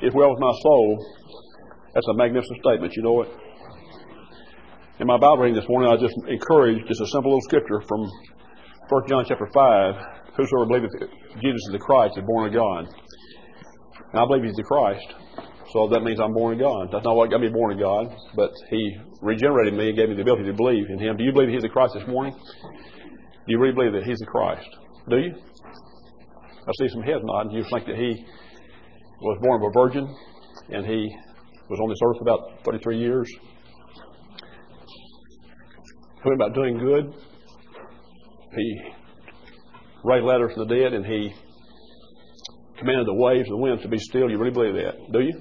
It well with my soul. That's a magnificent statement, you know it. In my Bible reading this morning, I just encouraged just a simple little scripture from 1 John chapter 5. Whosoever believeth Jesus is the Christ is born of God. And I believe He's the Christ, so that means I'm born of God. That's not what got me born of God, but He regenerated me and gave me the ability to believe in Him. Do you believe He's the Christ this morning? Do you really believe that He's the Christ? Do you? I see some heads nodding. You think that He was born of a virgin and He was on this earth for about 33 years. He went about doing good. He raised Lazarus from the dead, and He commanded the waves and the winds to be still. You really believe that? Do you?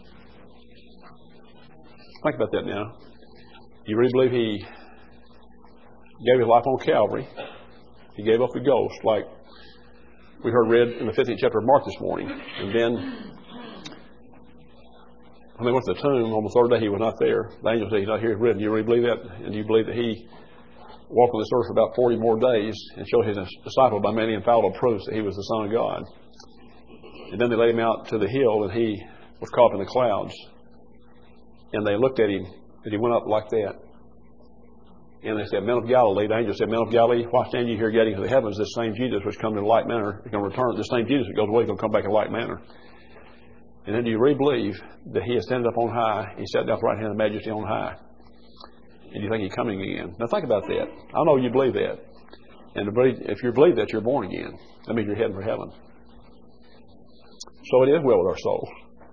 Think about that now. You really believe He gave His life on Calvary? He gave up the ghost, like we heard read in the 15th chapter of Mark this morning. And then when they went to the tomb on the third day, He was not there. The angel said, He's not here, He's risen. You really believe that? And do you believe that He walked on this earth for about 40 more days and showed His disciples by many infallible proofs that He was the Son of God? And then they laid Him out to the hill, and He was caught up in the clouds. And they looked at Him, and He went up like that. And they said, Men of Galilee. The angel said, Men of Galilee, why stand you here getting to the heavens? This same Jesus which comes in like manner is going to return. This same Jesus that goes away is going to come back in like manner. And then do you really believe that He ascended up on high? He sat down at the right hand of the Majesty on high. And you think He's coming again? Now think about that. I know you believe that. And if you believe that, you're born again. That means you're heading for heaven. So it is well with our souls.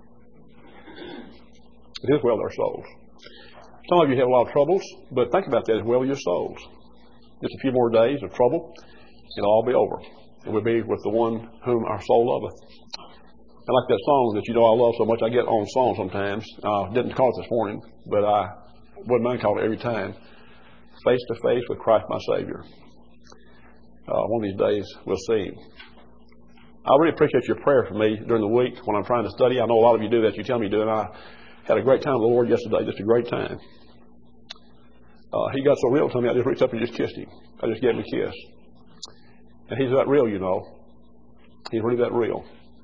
It is well with our souls. Some of you have a lot of troubles, but think about that as well with your souls. Just a few more days of trouble, it'll all be over. And we'll be with the one whom our soul loveth. I like that song that you know I love so much. I get on song sometimes. Didn't call it this morning, but I wouldn't mind calling it every time. Face to face with Christ my Savior. One of these days we'll see Him. I really appreciate your prayer for me during the week when I'm trying to study. I know a lot of you do that. You tell me you do. And I had a great time with the Lord yesterday. Just a great time. He got so real to me, I just reached up and just kissed Him. I just gave Him a kiss. And He's that real, you know. He's really that real.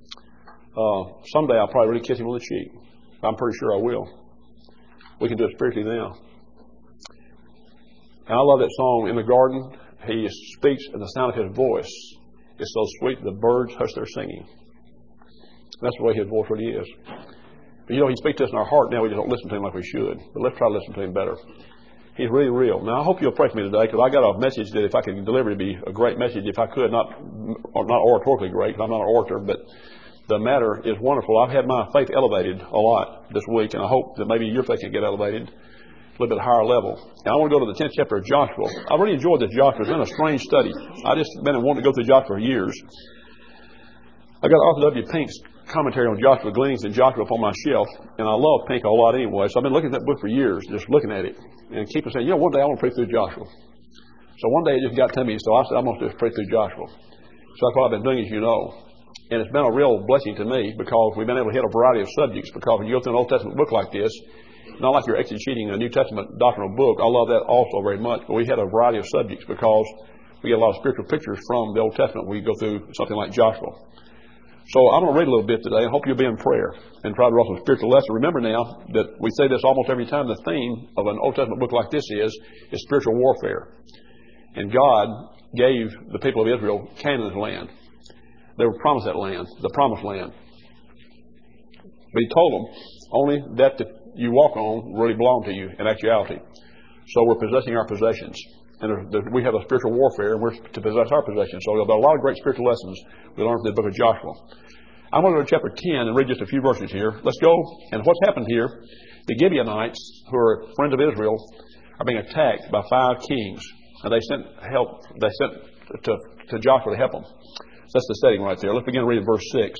Someday I'll probably really kiss Him on the cheek. I'm pretty sure I will. We can do it spiritually now. And I love that song, In the Garden. He speaks, and the sound of His voice is so sweet the birds hush their singing. That's the way His voice really is. But you know, He speaks to us in our heart now. We just don't listen to Him like we should. But let's try to listen to Him better. He's really real. Now, I hope you'll pray for me today, because I got a message that if I could deliver it, it'd be a great message. If I could, not oratorically great, because I'm not an orator, but the matter is wonderful. I've had my faith elevated a lot this week, and I hope that maybe your faith can get elevated a little bit higher level. And I want to go to the 10th chapter of Joshua. I really enjoyed this Joshua. It's been a strange study. I just been wanting to go through Joshua for years. I got Arthur W. Pink's commentary on Joshua, Gleanings in Joshua, up on my shelf, and I love Pink a whole lot anyway. So I've been looking at that book for years, just looking at it, and keep saying, you know, one day I want to pray through Joshua. So one day it just got to me, so I said, I'm going to just pray through Joshua. So that's what I've been doing, as you know. And it's been a real blessing to me, because we've been able to hit a variety of subjects. Because when you go through an Old Testament book like this, not like you're exegeting a New Testament doctrinal book. I love that also very much. But we had a variety of subjects because we get a lot of spiritual pictures from the Old Testament. We go through something like Joshua. So I'm going to read a little bit today. I hope you'll be in prayer and try to draw some spiritual lesson. Remember now that we say this almost every time. The theme of an Old Testament book like this is spiritual warfare. And God gave the people of Israel Canaan's land. They were promised that land, the promised land. But He told them only that you walk on really belong to you in actuality. So we're possessing our possessions. And we have a spiritual warfare, and we're to possess our possessions. So there'll be a lot of great spiritual lessons we learn from the book of Joshua. I'm going to go to chapter 10 and read just a few verses here. Let's go. And what's happened here, the Gibeonites, who are friends of Israel, are being attacked by 5 kings. And they sent help. They sent to Joshua to help them. So that's the setting right there. Let's begin reading verse 6.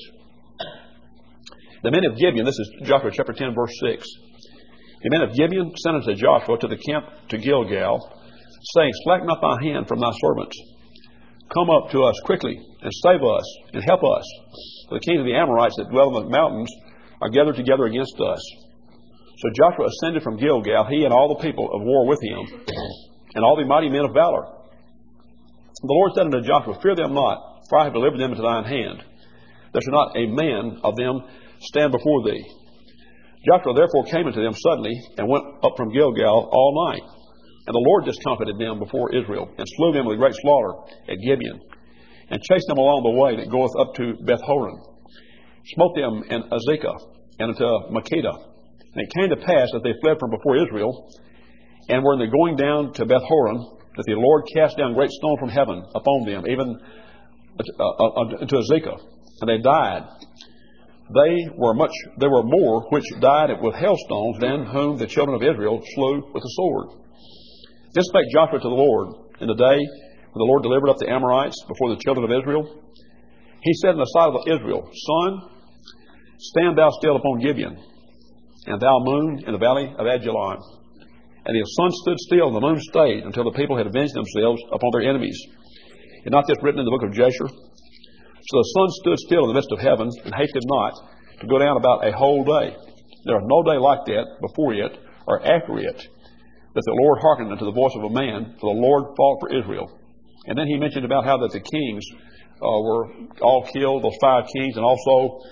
The men of Gibeon, this is Joshua chapter 10, verse 6. The men of Gibeon sent unto Joshua to the camp to Gilgal, saying, Slacken not thy hand from thy servants. Come up to us quickly, and save us, and help us. For the kings of the Amorites that dwell in the mountains are gathered together against us. So Joshua ascended from Gilgal, he and all the people of war with him, and all the mighty men of valor. The Lord said unto Joshua, Fear them not, for I have delivered them into thine hand. There shall not a man of them stand before thee. Joshua therefore came unto them suddenly, and went up from Gilgal all night. And the Lord discomfited them before Israel, and slew them with great slaughter at Gibeon, and chased them along the way that goeth up to Beth-horon, smote them in Azekah, and unto Makkedah. And it came to pass that they fled from before Israel, and were in the going down to Beth-horon, that the Lord cast down great stone from heaven upon them, even unto Azekah, and they died. There were more which died with hailstones than whom the children of Israel slew with the sword. Then spake Joshua to the Lord in the day when the Lord delivered up the Amorites before the children of Israel. He said in the sight of Israel, Sun, stand thou still upon Gibeon, and thou moon in the valley of Ajalon. And the sun stood still, and the moon stayed, until the people had avenged themselves upon their enemies. Is not this written in the book of Jasher? So the sun stood still in the midst of heaven, and hasted not to go down about a whole day. There was no day like that before it or after it, that the Lord hearkened unto the voice of a man, for the Lord fought for Israel. And then he mentioned about how that the kings were all killed, those 5 kings, and also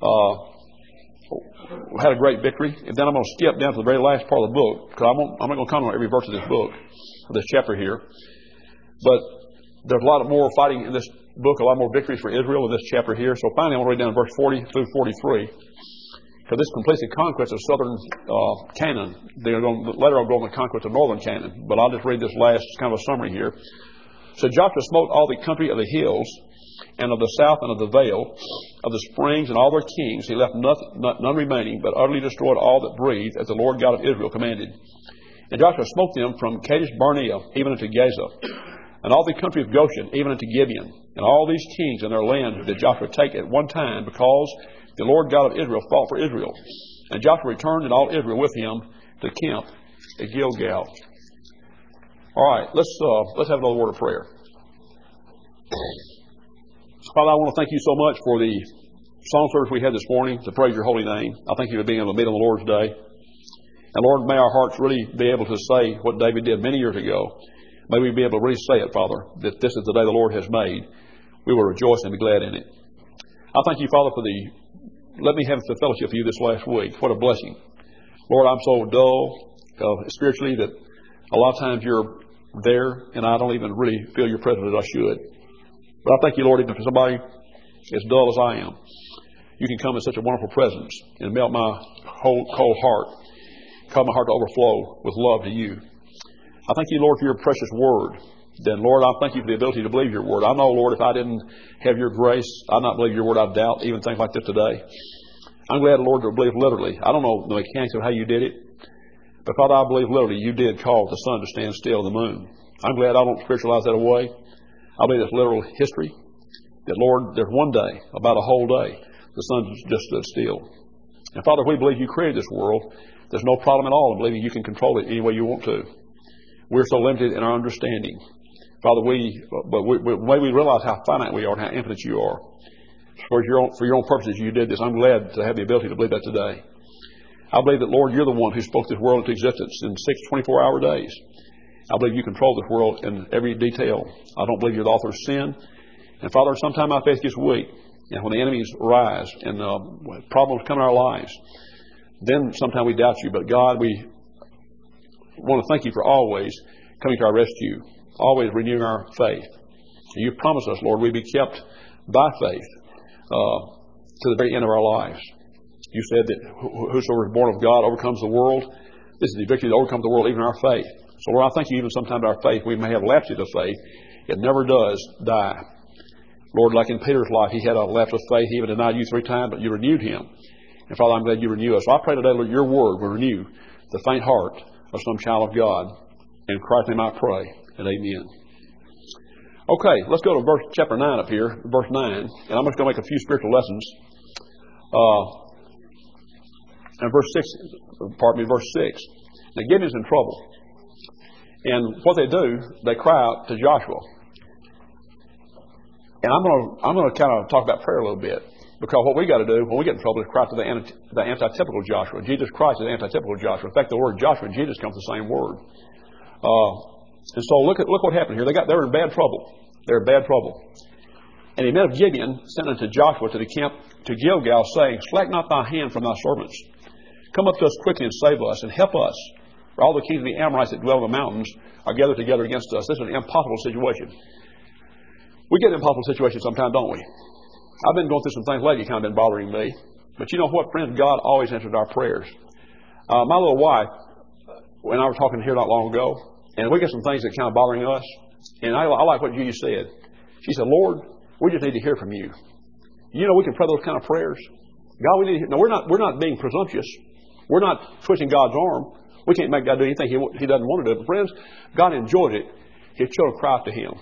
had a great victory. And then I'm going to skip down to the very last part of the book, because I'm not going to comment on every verse of this book, of this chapter here. But there's a lot more fighting in this book, a lot more victories for Israel in this chapter here. So finally, I'm going to read down verse 40 through 43, because this completes the conquest of southern Canaan. Later I'll go on the conquest of northern Canaan, but I'll just read this last kind of a summary here. So Joshua smote all the country of the hills, and of the south and of the vale, of the springs and all their kings. He left none remaining, but utterly destroyed all that breathed, as the Lord God of Israel commanded. And Joshua smote them from Kadesh Barnea even unto Gaza, and all the country of Goshen even unto Gibeon. And all these kings and their land did Joshua take at one time, because the Lord God of Israel fought for Israel. And Joshua returned, and all Israel with him, to camp at Gilgal. All right, let's have another word of prayer. Father, I want to thank you so much for the song service we had this morning to praise your holy name. I thank you for being able to meet on the Lord's day. And Lord, may our hearts really be able to say what David did many years ago. May we be able to really say it, Father, that this is the day the Lord has made. We will rejoice and be glad in it. I thank you, Father, for let me have the fellowship with you this last week. What a blessing. Lord, I'm so dull spiritually that a lot of times you're there and I don't even really feel your presence as I should. But I thank you, Lord, even for somebody as dull as I am, you can come in such a wonderful presence and melt my whole cold heart, cause my heart to overflow with love to you. I thank you, Lord, for your precious word. Then, Lord, I thank you for the ability to believe your word. I know, Lord, if I didn't have your grace, I'd not believe your word. I'd doubt even things like this today. I'm glad, Lord, to believe literally. I don't know the mechanics of how you did it, but Father, I believe literally you did cause the sun to stand still and the moon. I'm glad I don't spiritualize that away. I believe it's literal history. That, Lord, there's one day, about a whole day, the sun just stood still. And Father, we believe you created this world. There's no problem at all in believing you can control it any way you want to. We're so limited in our understanding. Father, may we realize how finite we are and how infinite you are. For your own purposes, you did this. I'm glad to have the ability to believe that today. I believe that, Lord, you're the one who spoke this world into existence in 6 24-hour days. I believe you control this world in every detail. I don't believe you're the author of sin. And Father, sometimes my faith gets weak. And when the enemies rise and problems come in our lives, then sometimes we doubt you. But God, we want to thank you for always coming to our rescue, always renewing our faith. You promised us, Lord, we'd be kept by faith to the very end of our lives. You said that whosoever is born of God overcomes the world. This is the victory that overcomes the world, even our faith. So, Lord, I thank you even sometimes our faith, we may have lapses of faith. It never does die. Lord, like in Peter's life, he had a lapse of faith. He even denied you 3 times, but you renewed him. And Father, I'm glad you renew us. So I pray today, Lord, your word will renew the faint heart of some child of God. In Christ's name I pray, and amen. Okay, let's go to chapter 9 up here, verse 9. And I'm just going to make a few spiritual lessons. And verse 6. Now, Gideon's in trouble. And what they do, they cry out to Joshua. And I'm going to kind of talk about prayer a little bit. Because what we got to do when we get in trouble is cry to the antitypical Joshua. Jesus Christ is the antitypical Joshua. In fact, the word Joshua and Jesus come from the same word. And so look what happened here. They were in bad trouble. They were in bad trouble. And the men of Gibeon sent unto Joshua to the camp to Gilgal, saying, Slack not thy hand from thy servants. Come up to us quickly and save us, and help us. For all the kings of the Amorites that dwell in the mountains are gathered together against us. This is an impossible situation. We get in impossible situations sometimes, don't we? I've been going through some things lately kind of been bothering me. But you know what, friends? God always answered our prayers. My little wife, when I was talking here not long ago, and we get some things that kind of bothering us, and I like what you said. She said, Lord, we just need to hear from you. You know, we can pray those kind of prayers. God, we need to hear. No, we're not being presumptuous. We're not twisting God's arm. We can't make God do anything He doesn't want to do. But friends, God enjoys it. His children cry out to Him.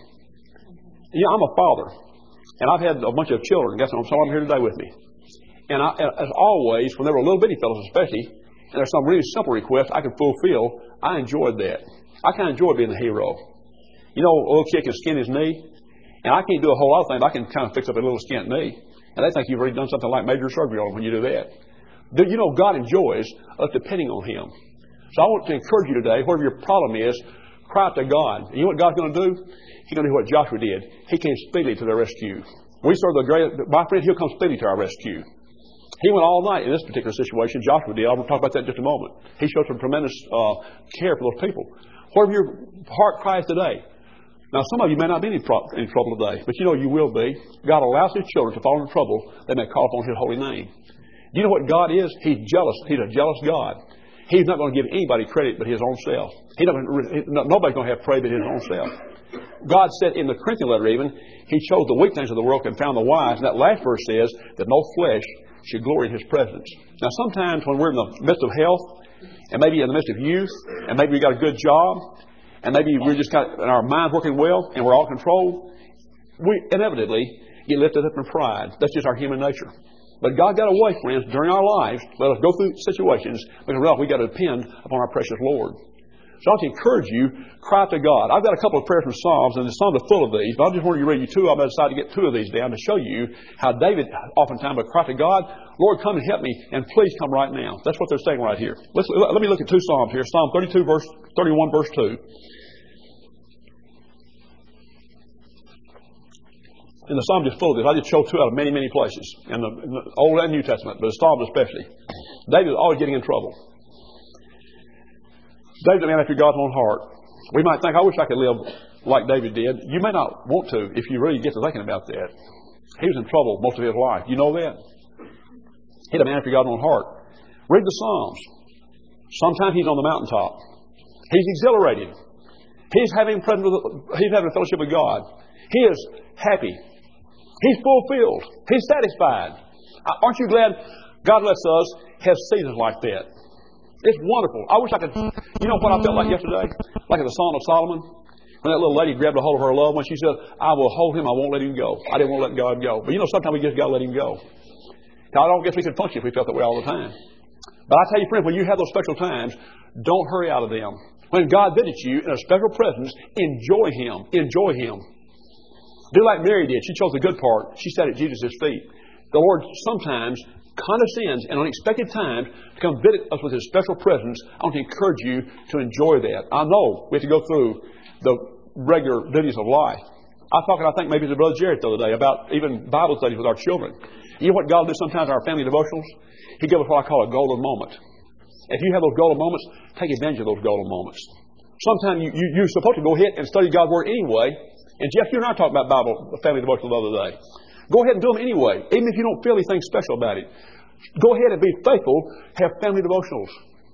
You know, I'm a father, and I've had a bunch of children. Guess what? Some of them here today with me. And as always, when they were little bitty fellows especially, and there's some really simple requests I can fulfill, I enjoyed that. I kind of enjoyed being the hero. You know, a little kid can skin his knee, and I can't do a whole lot of things, but I can kind of fix up a little skint knee. And they think you've already done something like major surgery on them when you do that. You know, God enjoys us depending on Him. So I want to encourage you today, whatever your problem is, cry out to God. And you know what God's going to do? He's going to do what Joshua did. He came speedily to their rescue. We serve the great, my friend, He'll come speedily to our rescue. He went all night in this particular situation. Joshua did. I'll talk about that in just a moment. He showed some tremendous care for those people. Whatever your heart cries today. Now, some of you may not be in trouble today, but you know you will be. God allows His children to fall into trouble. They may call upon His holy name. Do you know what God is? He's jealous. He's a jealous God. He's not going to give anybody credit but His own self. Nobody's going to have praise but His own self. God said in the Corinthian letter even, He chose the weak things of the world and found the wise. And that last verse says that no flesh should glory in His presence. Now, sometimes when we're in the midst of health, and maybe in the midst of youth, and maybe we got a good job, and maybe we're just got our minds working well, and we're all controlled, we inevitably get lifted up in pride. That's just our human nature. But God got a way, friends, during our lives, let us go through situations because we got to depend upon our precious Lord. So I want to encourage you, cry to God. I've got a couple of prayers from Psalms, and the Psalms are full of these, but I just wanted to read you two. I'm going to decide to get two of these down to show you how David oftentimes would cry to God, Lord, come and help me, and please come right now. That's what they're saying right here. Let me look at two Psalms here. Psalm 31, verse 2. And the Psalms is full of this. I just chose two out of many, many places, in the Old and New Testament, but the Psalms especially. David is always getting in trouble. David's a man after God's own heart. We might think, I wish I could live like David did. You may not want to if you really get to thinking about that. He was in trouble most of his life. You know that? He's a man after God's own heart. Read the Psalms. Sometimes he's on the mountaintop. He's exhilarated. He's having a fellowship with God. He is happy. He's fulfilled. He's satisfied. Aren't you glad God lets us have seasons like that? It's wonderful. I wish I could. You know what I felt like yesterday? Like in the Song of Solomon, when that little lady grabbed a hold of her loved one, she said, I will hold him, I won't let him go. I didn't want to let God go. But you know, sometimes we just got to let Him go. Now, I don't guess we could function if we felt that way all the time. But I tell you, friends, when you have those special times, don't hurry out of them. When God visits you in a special presence, enjoy Him. Enjoy Him. Do like Mary did. She chose the good part. She sat at Jesus' feet. The Lord sometimes condescends in unexpected times to come visit us with His special presence. I want to encourage you to enjoy that. I know we have to go through the regular duties of life. I think maybe to Brother Jared the other day about even Bible studies with our children. You know what God does sometimes in our family devotionals? He gives us what I call a golden moment. If you have those golden moments, take advantage of those golden moments. Sometimes you're supposed to go ahead and study God's Word anyway. And Jeff, you and I talked about family devotional the other day. Go ahead and do them anyway, even if you don't feel anything special about it. Go ahead and be faithful. Have family devotionals.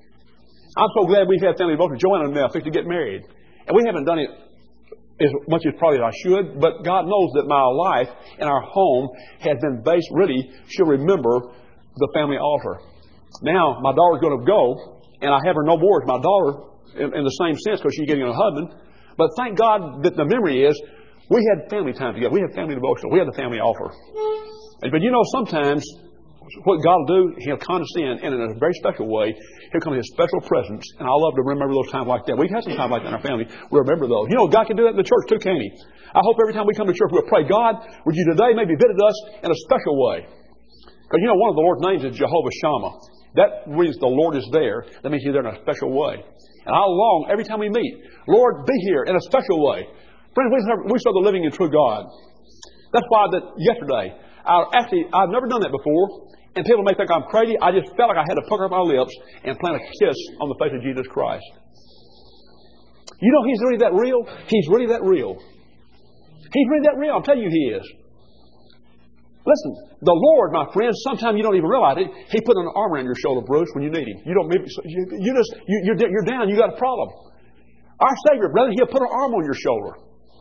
I'm so glad we've had family devotionals. Joanna and I fixed to get married. And we haven't done it as much as probably I should, but God knows that my life and our home has been based, really, she'll remember the family altar. Now, my daughter's going to go, and I have her no more as my daughter in the same sense because she's getting a husband. But thank God that the memory is, we had family time together. We had family devotional. We had the family altar. But you know, sometimes what God will do, He'll condescend, and in a very special way, He'll come in His special presence. And I love to remember those times like that. We've had some time like that in our family. We remember those. You know, God can do that in the church too, can't He? I hope every time we come to church, we'll pray, God, would You today maybe visit us in a special way? Because you know, one of the Lord's names is Jehovah Shammah. That means the Lord is there. That means He's there in a special way. And I long every time we meet, Lord, be here in a special way. Friends, we serve the living and true God. That's why yesterday, I've never done that before. And people may think I'm crazy. I just felt like I had to pucker up my lips and plant a kiss on the face of Jesus Christ. You know He's really that real? He's really that real. He's really that real. I'm telling you He is. Listen, the Lord, my friends, sometimes you don't even realize it. He put an arm around your shoulder, Bruce, when you need Him. You're down. You got a problem. Our Savior, brother, He'll put an arm on your shoulder.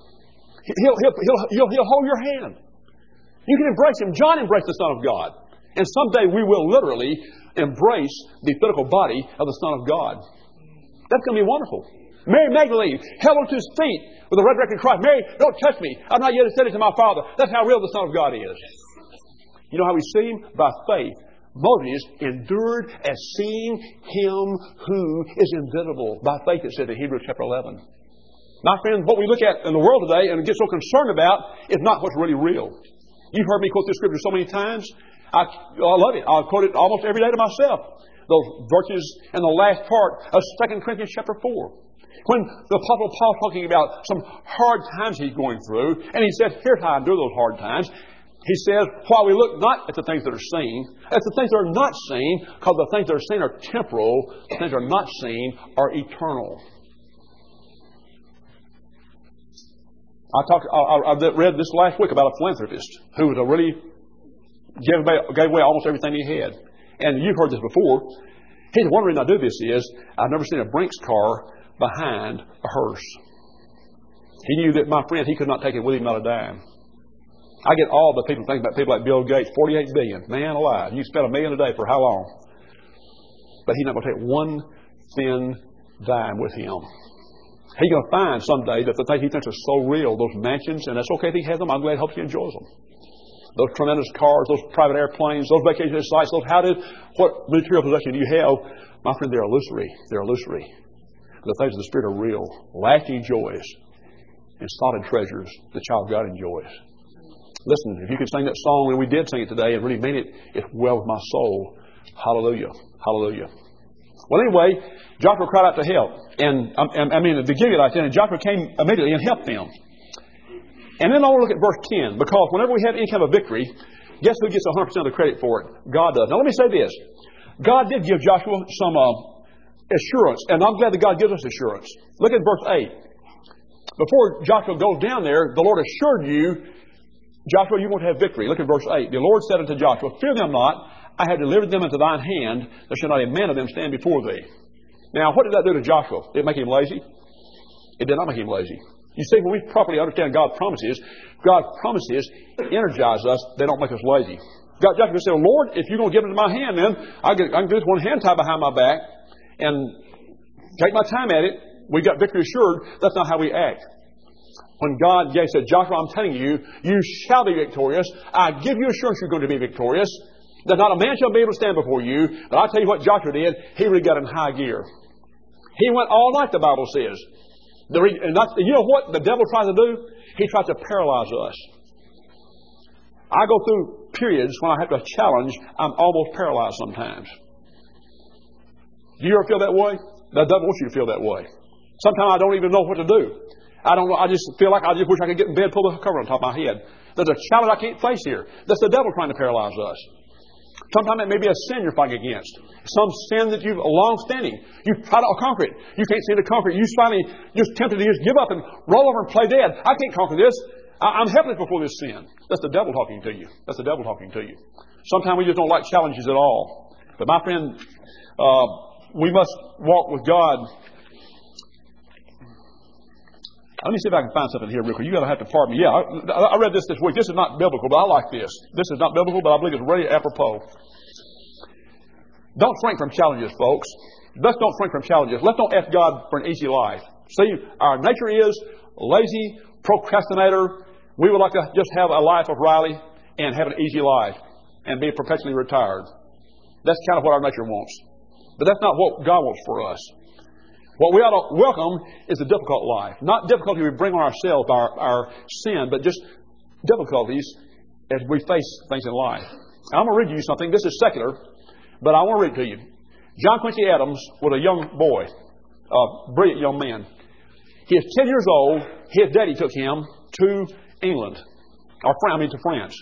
He'll hold your hand. You can embrace Him. John embraced the Son of God. And someday we will literally embrace the physical body of the Son of God. That's going to be wonderful. Mary Magdalene held onto His feet with the resurrected Christ. Mary, don't touch me. I've not yet ascended to my Father. That's how real the Son of God is. You know how we see Him? By faith. Moses endured as seeing Him who is invisible. By faith, it said in Hebrews chapter 11. My friends, what we look at in the world today and get so concerned about is not what's really real. You've heard me quote this scripture so many times. I love it. I'll quote it almost every day to myself. Those virtues in the last part of 2 Corinthians chapter 4. When the Apostle Paul talking about some hard times he's going through, and he said, here's how I endure those hard times. He says, while we look not at the things that are seen, at the things that are not seen, because the things that are seen are temporal, the things that are not seen are eternal. I read this last week about a philanthropist who was gave away almost everything he had. And you've heard this before. He said, one reason I do this is I've never seen a Brinks car behind a hearse. He knew that, my friend, he could not take it with him, not a dime. I get all the people thinking about people like Bill Gates, $48 billion. Man alive. You spend $1 million a day for how long? But he's not going to take one thin dime with him. He's going to find someday that the thing he thinks are so real, those mansions, and that's okay if he has them. I'm glad he hopes he enjoys them. Those tremendous cars, those private airplanes, those vacation sites, those what material possession you have, my friend, they're illusory. They're illusory. The things of the Spirit are real, lasting joys, and solid treasures the child of God enjoys. Listen, if you could sing that song, and we did sing it today, and really mean it, it's well with my soul. Hallelujah. Hallelujah. Well, anyway, Joshua cried out to help. And the Gibeonites, and Joshua came immediately and helped them. And then I want to look at verse 10, because whenever we have any kind of victory, guess who gets 100% of the credit for it? God does. Now let me say this. God did give Joshua some assurance, and I'm glad that God gives us assurance. Look at verse 8. Before Joshua goes down there, the Lord assured you, Joshua, you're going to have victory. Look at verse 8. The Lord said unto Joshua, fear them not, I have delivered them into thine hand, there shall not a man of them stand before thee. Now, what did that do to Joshua? Did it make him lazy? It did not make him lazy. You see, when we properly understand God's promises energize us. They don't make us lazy. Joshua said, Lord, if you're going to give it into my hand, then I can do this one hand tied behind my back and take my time at it. We got victory assured. That's not how we act. When God said, Joshua, I'm telling you, you shall be victorious. I give you assurance you're going to be victorious. That not a man shall be able to stand before you. But I'll tell you what Joshua did. He really got in high gear. He went all night, the Bible says. You know what the devil tries to do? He tries to paralyze us. I go through periods when I have to challenge. I'm almost paralyzed sometimes. Do you ever feel that way? The devil wants you to feel that way. Sometimes I don't even know what to do. I don't know. I just feel like I just wish I could get in bed, pull the cover on top of my head. There's a challenge I can't face here. That's the devil trying to paralyze us. Sometimes it may be a sin you're fighting against. Some sin that you've long-standing. You try to conquer it. You can't seem to conquer it. You finally just tempted to just give up and roll over and play dead. I can't conquer this. I'm helpless before this sin. That's the devil talking to you. That's the devil talking to you. Sometimes we just don't like challenges at all. But my friend, we must walk with God. Let me see if I can find something here real quick. You're going to have to pardon me. Yeah, I read this week. This is not biblical, but I like this. This is not biblical, but I believe it's really apropos. Don't shrink from challenges, folks. Let's don't shrink from challenges. Let's don't ask God for an easy life. See, our nature is lazy, procrastinator. We would like to just have a life of Riley and have an easy life and be perpetually retired. That's kind of what our nature wants. But that's not what God wants for us. What we ought to welcome is a difficult life. Not difficulty we bring on ourselves by our sin, but just difficulties as we face things in life. I'm going to read you something. This is secular, but I want to read it to you. John Quincy Adams was a young boy, a brilliant young man. He is 10 years old. His daddy took him to England. to France.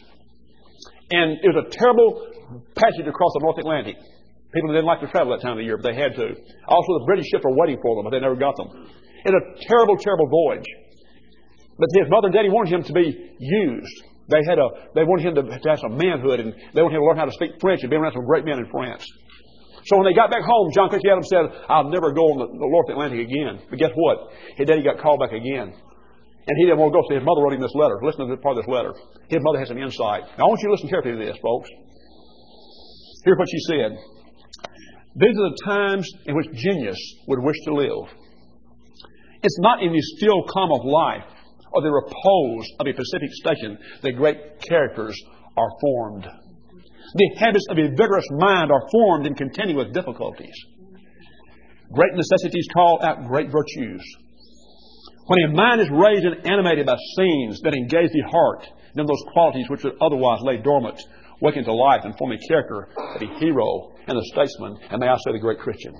And it was a terrible passage across the North Atlantic. People didn't like to travel that time of the year, but they had to. Also, the British ships were waiting for them, but they never got them. It was a terrible, terrible voyage. But his mother and daddy wanted him to be used. They wanted him to have some manhood, and they wanted him to learn how to speak French and be around some great men in France. So when they got back home, John Quincy Adams said, "I'll never go on the North Atlantic again." But guess what? His daddy got called back again. And he didn't want to go, so his mother wrote him this letter. Listen to this part of this letter. His mother has some insight. Now, I want you to listen carefully to this, folks. Here's what she said. These are the times in which genius would wish to live. It's not in the still calm of life or the repose of a Pacific station that great characters are formed. The habits of a vigorous mind are formed in contending with difficulties. Great necessities call out great virtues. When a mind is raised and animated by scenes that engage the heart, then those qualities which would otherwise lay dormant waken to life and form a character of a hero and a statesman, and may I say the great Christian.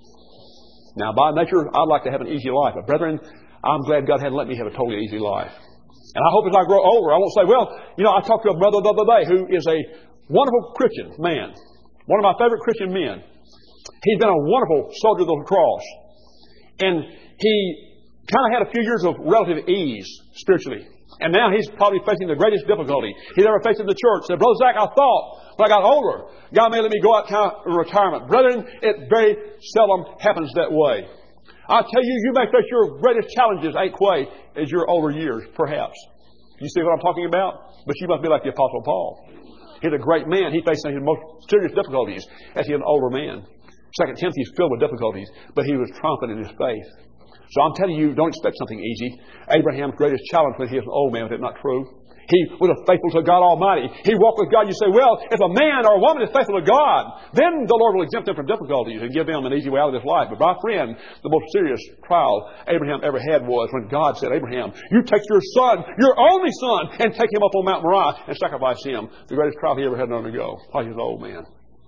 Now, by nature, I'd like to have an easy life. But brethren, I'm glad God hadn't let me have a totally easy life. And I hope as I grow older, I won't say, well, I talked to a brother the other day who is a wonderful Christian man. One of my favorite Christian men. He's been a wonderful soldier of the cross. And he kind of had a few years of relative ease spiritually. And now he's probably facing the greatest difficulty he's ever faced in the church. He said, Brother Zach, I thought when I got older, God may let me go out kind of in retirement. Brethren, it very seldom happens that way. I tell you, you may face your greatest challenges ain't quite as your older years, perhaps. You see what I'm talking about? But you must be like the Apostle Paul. He's a great man. He faced his most serious difficulties as he was an older man. 2 Timothy is filled with difficulties, but he was triumphant in his faith. So I'm telling you, don't expect something easy. Abraham's greatest challenge when he was an old man, was it not true? He was faithful to God Almighty. He walked with God. You say, well, if a man or a woman is faithful to God, then the Lord will exempt them from difficulties and give them an easy way out of this life. But my friend, the most serious trial Abraham ever had was when God said, Abraham, you take your son, your only son, and take him up on Mount Moriah and sacrifice him. The greatest trial he ever had to undergo while he was an old man.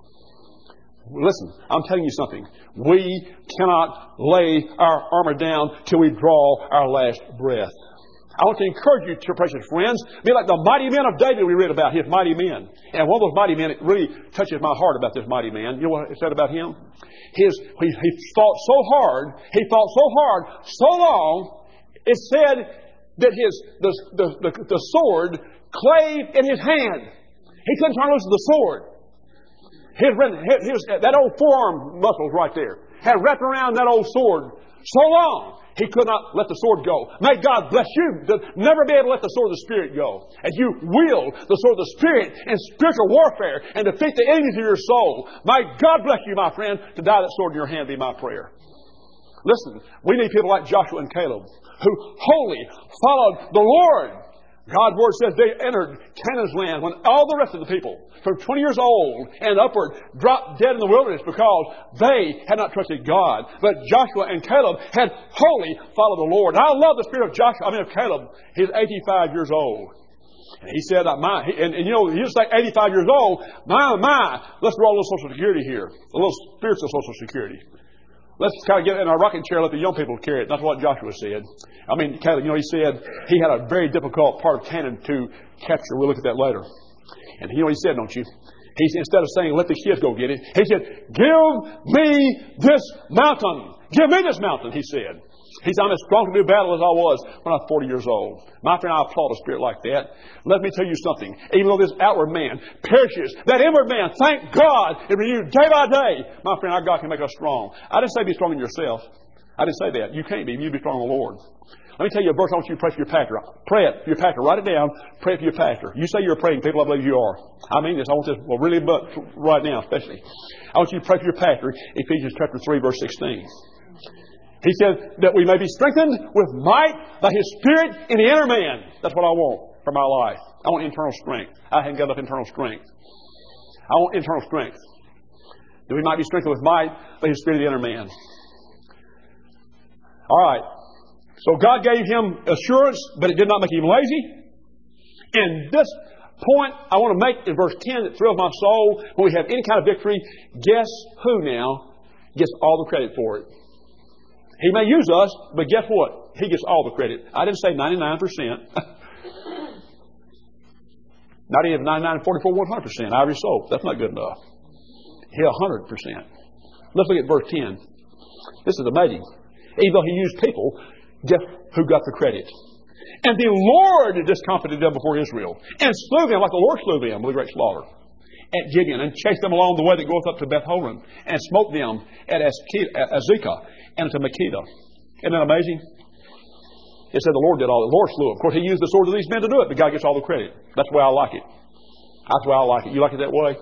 Listen, I'm telling you something. We cannot lay our armor down till we draw our last breath. I want to encourage you, precious friends, be like the mighty men of David we read about, his mighty men. And one of those mighty men, it really touches my heart about this mighty man. You know what it said about him? He fought so hard, so long, it said that the sword clave in his hand. He couldn't turn loose the sword. That old forearm muscles right there had wrapped around that old sword so long, he could not let the sword go. May God bless you to never be able to let the sword of the Spirit go. As you wield the sword of the Spirit in spiritual warfare and defeat the enemies of your soul. May God bless you, my friend, to die that sword in your hand be my prayer. Listen, we need people like Joshua and Caleb who wholly followed the Lord. God's Word says they entered Canaan's land when all the rest of the people, from 20 years old and upward, dropped dead in the wilderness because they had not trusted God. But Joshua and Caleb had wholly followed the Lord. And I love the spirit of Caleb. He's 85 years old. And he said, you say 85 years old, let's roll a little Social Security here. A little spiritual Social Security. Let's kind of get in our rocking chair and let the young people carry it. That's what Joshua said. Caleb, he said he had a very difficult part of Canaan to capture. We'll look at that later. And he said, don't you? Instead of saying, let the kids go get it, he said, give me this mountain. Give me this mountain, he said. He said, I'm as strong to do battle as I was when I was 40 years old. My friend, I applaud a spirit like that. Let me tell you something. Even though this outward man perishes, that inward man, thank God, is renewed day by day. My friend, our God can make us strong. I didn't say be strong in yourself. I didn't say that. You can't be. You be strong in the Lord. Let me tell you a verse I want you to pray for your pastor. Pray it for your pastor. Write it down. Pray for your pastor. You say you're praying people, I believe you are. I mean this. I want this really right now especially. I want you to pray for your pastor. Ephesians chapter 3 verse 16. He said that we may be strengthened with might by His Spirit in the inner man. That's what I want for my life. I want internal strength. I haven't got enough internal strength. I want internal strength. That we might be strengthened with might by His Spirit in the inner man. All right. So God gave him assurance, but it did not make him lazy. And this point I want to make in verse 10 that thrills my soul. When we have any kind of victory, guess who now gets all the credit for it? He may use us, but guess what? He gets all the credit. I didn't say 99%. Not even 99, 44, 100%. Ivory soap. That's not good enough. He 100%. Let's look at verse 10. This is amazing. Even though he used people, guess who got the credit? And the Lord discomfited them before Israel, and slew them like the Lord slew them with a great slaughter at Gibeon, and chased them along the way that goeth up to Beth Horon, and smote them at Azekah and to Makkedah. Isn't that amazing? It said the Lord did all. The Lord slew them. Of course, He used the sword of these men to do it, but God gets all the credit. That's the way I like it. That's the way I like it. You like it that way?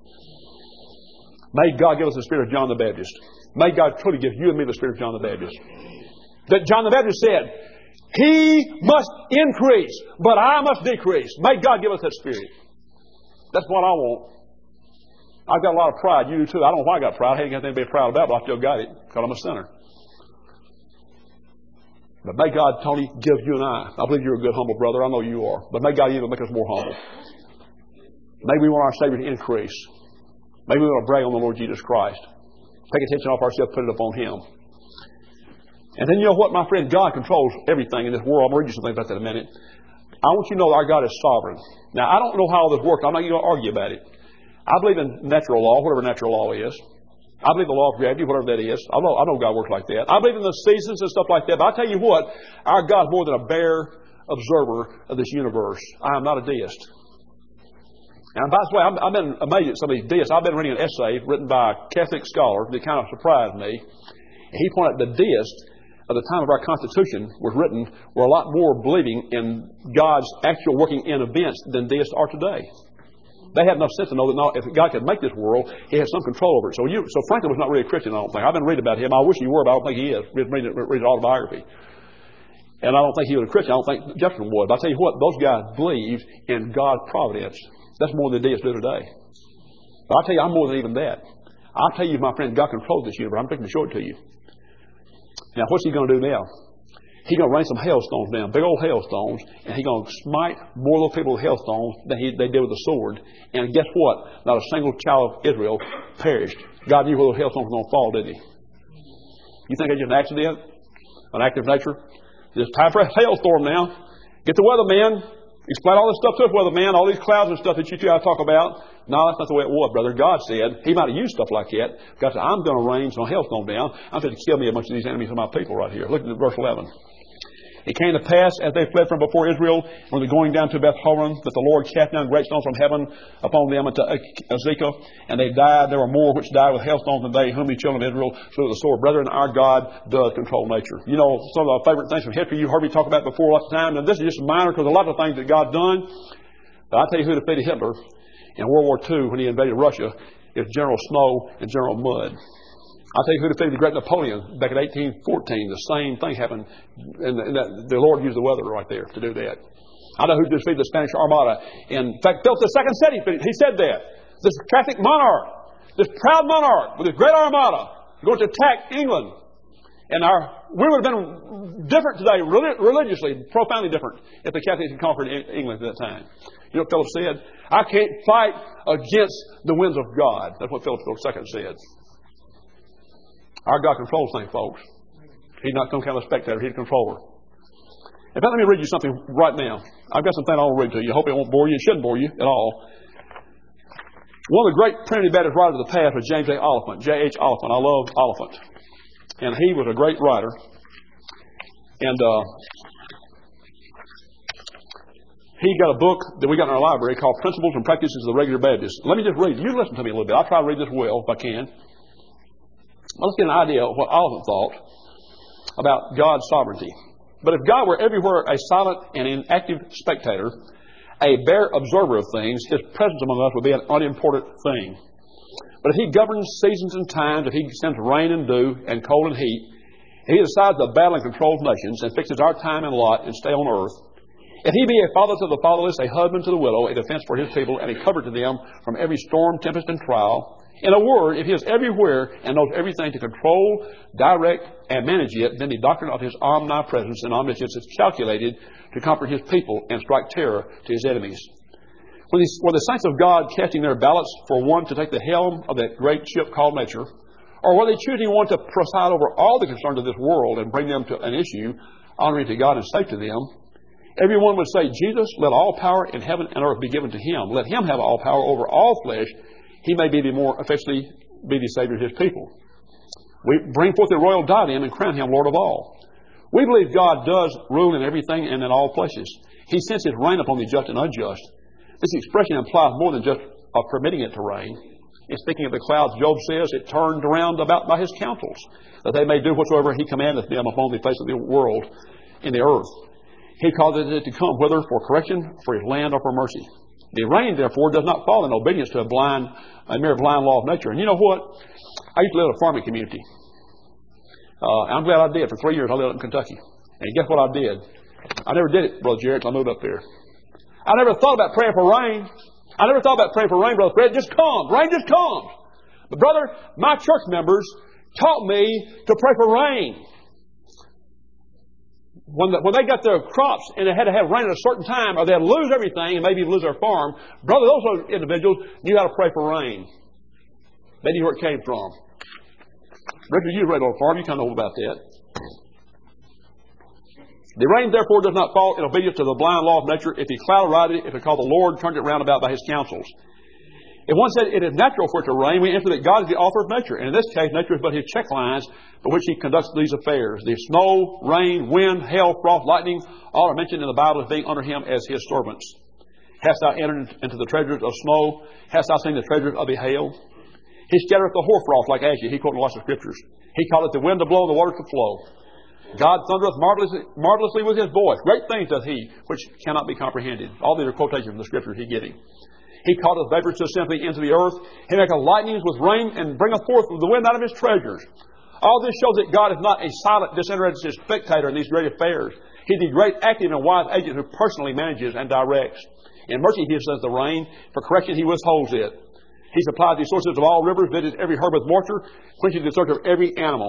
May God give us the spirit of John the Baptist. May God truly give you and me the spirit of John the Baptist. That John the Baptist said, He must increase, but I must decrease. May God give us that spirit. That's what I want. I've got a lot of pride. You do too. I don't know why I got pride. I ain't got anything to be proud about, but I still got it because I'm a sinner. But may God, Tony, give you and I believe you're a good, humble brother. I know you are. But may God even make us more humble. May we want our Savior to increase. Maybe we want to brag on the Lord Jesus Christ. Take attention off ourselves, put it upon Him. And then you know what, my friend? God controls everything in this world. I'm going to read you something about that in a minute. I want you to know that our God is sovereign. Now, I don't know how all this works. I'm not going to argue about it. I believe in natural law, whatever natural law is. I believe the law of gravity, whatever that is. I know God works like that. I believe in the seasons and stuff like that. But I tell you what, our God's more than a bare observer of this universe. I am not a deist. And by the way, I've been amazed at some of these deists. I've been reading an essay written by a Catholic scholar that kind of surprised me. And he pointed out the deists at the time of our Constitution was written were a lot more believing in God's actual working in events than deists are today. They had enough sense to know that if God could make this world, He had some control over it. So Franklin was not really a Christian, I don't think. I've been reading about him. I wish he were, but I don't think he is. Read his autobiography. And I don't think he was a Christian. I don't think Jefferson was. But I tell you what, those guys believed in God's providence. That's more than the deists do today. But I'll tell you, I'm more than even that. I'll tell you, my friend, God controls this universe. I'm taking to show it to you. Now, what's He going to do now? He's going to rain some hailstones down, big old hailstones, and He's going to smite more little people with hailstones than they did with the sword. And guess what? Not a single child of Israel perished. God knew where those hailstones were going to fall, didn't He? You think it's just an accident? An act of nature? It's time for a hailstorm now. Get the weatherman. Explain all this stuff to us, weatherman, all these clouds and stuff that you two I talk about. No, that's not the way it was, brother. God said, He might have used stuff like that. God said, I'm going to rain some hailstones down. I'm going to kill me a bunch of these enemies of my people right here. Look at verse 11. It came to pass, as they fled from before Israel, when they were going down to Beth Horon, that the Lord cast down great stones from heaven upon them unto Azekah, and they died. There were more which died with hailstones than they, whom the children of Israel slew with the sword. Brethren, our God does control nature. You know, some of our favorite things from history you've heard me talk about before lots of time. Now, this is just minor because a lot of things that God's done. But I'll tell you who defeated Hitler in World War II when he invaded Russia. Is General Snow and General Mudd. I'll tell you who defeated the great Napoleon back in 1814. The same thing happened. And the Lord used the weather right there to do that. I know who defeated the Spanish Armada. In fact, Philip II said he said that. This Catholic monarch, this proud monarch with his great armada, going to attack England. And we would have been different today, religiously, profoundly different, if the Catholics had conquered England at that time. You know what Philip said? I can't fight against the winds of God. That's what Philip II said. Our God controls things, folks. He's not some kind of spectator. He's a controller. In fact, let me read you something right now. I've got some things I want to read to you. I hope it won't bore you. It shouldn't bore you at all. One of the great Trinity Baptist writers of the past was James A. Oliphant. J.H. Oliphant. I love Oliphant. And he was a great writer. And he got a book that we got in our library called Principles and Practices of the Regular Baptist. Let me just read. You listen to me a little bit. I'll try to read this well if I can. Let's get an idea of what Oliphant thought about God's sovereignty. But if God were everywhere a silent and inactive spectator, a bare observer of things, His presence among us would be an unimportant thing. But if He governs seasons and times, if He sends rain and dew and cold and heat, if He decides the battle and controls nations and fixes our time and lot and stay on earth, if He be a father to the fatherless, a husband to the widow, a defense for His people, and a cover to them from every storm, tempest, and trial, in a word, if He is everywhere and knows everything to control, direct, and manage it, then the doctrine of His omnipresence and omniscience is calculated to comfort His people and strike terror to His enemies. When the saints of God casting their ballots for one to take the helm of that great ship called nature, or were they choosing one to preside over all the concerns of this world and bring them to an issue, honoring to God and safe to them, Everyone would say, Jesus, let all power in heaven and earth be given to Him. Let Him have all power over all flesh. He may be the more effectually be the Savior of His people. We bring forth the royal diadem and crown Him Lord of all. We believe God does rule in everything and in all places. He sends His rain upon the just and unjust. This expression implies more than just permitting it to rain. In speaking of the clouds, Job says it turned around about by His counsels, that they may do whatsoever He commandeth them upon the face of the world in the earth. He causeth it to come, whether for correction, for His land, or for mercy. The rain, therefore, does not fall in obedience to a mere blind law of nature. And you know what? I used to live in a farming community. I'm glad I did. For 3 years, I lived up in Kentucky. And guess what I did? I never did it, Brother Jarrett, until I moved up there. I never thought about praying for rain. I never thought about praying for rain, Brother Fred. It just comes. Rain just comes. But, brother, my church members taught me to pray for rain. When they got their crops and they had to have rain at a certain time, or they'd lose everything and maybe lose their farm, brother, those individuals knew how to pray for rain. They knew where it came from. Richard, you read on a farm. You kind of know about that. The rain, therefore, does not fall in obedience to the blind law of nature. If He clouded it, if it called the Lord, turned it round about by His counsels. If one said it is natural for it to rain, we answer that God is the author of nature. And in this case, nature is but His check lines by which He conducts these affairs. The snow, rain, wind, hail, frost, lightning, all are mentioned in the Bible as being under Him as His servants. Hast thou entered into the treasures of snow? Hast thou seen the treasures of the hail? He scattereth the hoarfrost like ashes. He quoted lots of scriptures. He calleth the wind to blow and the waters to flow. God thundereth marvelously with His voice. Great things doth He, which cannot be comprehended. All these are quotations from the scriptures He's getting. He causeth vapors to ascend into the earth. He maketh lightnings with rain and bringeth forth the wind out of His treasures. All this shows that God is not a silent, disinterested spectator in these great affairs. He's the great active and wise agent who personally manages and directs. In mercy He sends the rain. For correction He withholds it. He supplies the sources of all rivers, visits every herb with moisture, quenches the thirst of every animal.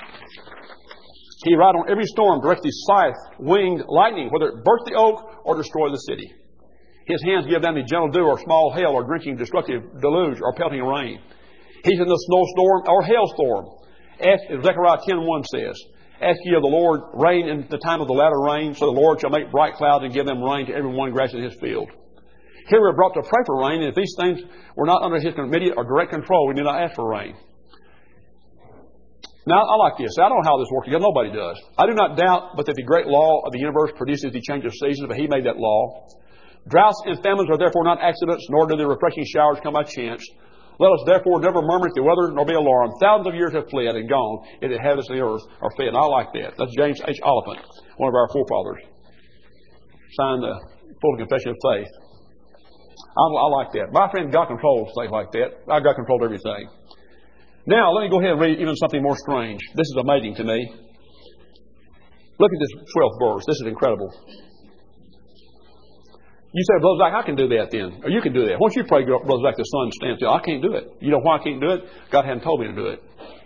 He rides on every storm, directs the scythe-winged lightning, whether it burst the oak or destroy the city. His hands give down the gentle dew or small hail or drenching destructive deluge or pelting rain. He's in the snowstorm or hailstorm. As Zechariah 10:1 says, Ask ye of the Lord rain in the time of the latter rain, so the Lord shall make bright clouds and give them rain to every one grass in his field. Here we are brought to pray for rain, and if these things were not under His immediate or direct control, we need not ask for rain. Now, I like this. I don't know how this works because nobody does. I do not doubt but that the great law of the universe produces the change of seasons, but He made that law. Droughts and famines are therefore not accidents, nor do the refreshing showers come by chance. Let us therefore never murmur at the weather, nor be alarmed. Thousands of years have fled and gone, yet the inhabitants of the earth are fed. And I like that. That's James H. Oliphant, one of our forefathers. Signed the Full Confession of Faith. I like that. My friend, God controls things like that. God controls everything. Now, let me go ahead and read even something more strange. This is amazing to me. Look at this 12th verse. This is incredible. You say, Brother Zach, I can do that then. Or you can do that. Once you pray, Brother Zach, the sun stands still. I can't do it. You know why I can't do it? God hadn't told me to do it.